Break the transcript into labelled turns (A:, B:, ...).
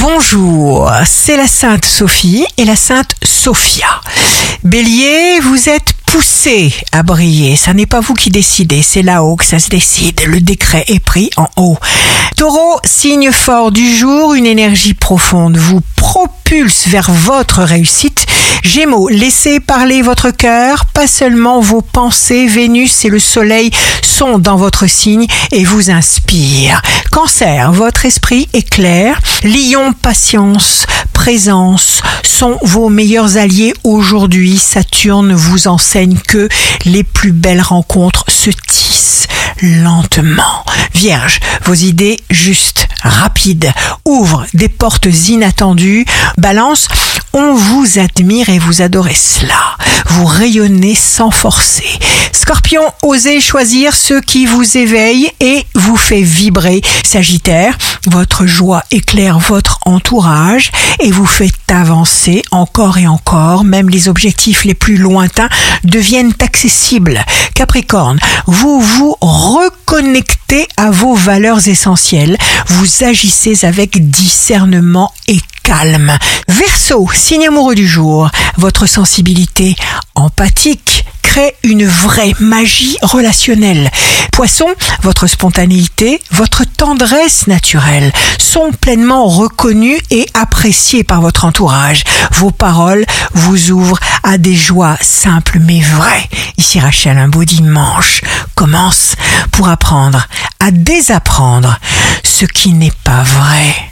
A: Bonjour, c'est la Sainte Sophie et la Sainte Sophia. Bélier, vous êtes poussé à briller. Ça n'est pas vous qui décidez, c'est là-haut que ça se décide. Le décret est pris en haut. Taureau, signe fort du jour, une énergie profonde vous propulse vers votre réussite. Gémeaux, laissez parler votre cœur, pas seulement vos pensées. Vénus et le soleil sont dans votre signe et vous inspirent. Cancer, votre esprit est clair. Lion, patience, présence sont vos meilleurs alliés aujourd'hui. Saturne vous enseigne que les plus belles rencontres se tissent lentement. Vierge, vos idées justes, rapides, ouvrent des portes inattendues. Balance, on vous admire et vous adorez cela. Vous rayonnez sans forcer. Scorpion, osez choisir ce qui vous éveille et vous fait vibrer. Sagittaire, votre joie éclaire votre entourage et vous fait avancer encore et encore. Même les objectifs les plus lointains deviennent accessibles. Capricorne, vous vous reconnectez à vos valeurs essentielles. Vous agissez avec discernement et calme. Verseau, signe amoureux du jour. Votre sensibilité empathique crée une vraie magie relationnelle. Poisson, votre spontanéité, votre tendresse naturelle sont pleinement reconnues et appréciées par votre entourage. Vos paroles vous ouvrent à des joies simples mais vraies. Ici Rachel, un beau dimanche commence pour apprendre à désapprendre ce qui n'est pas vrai.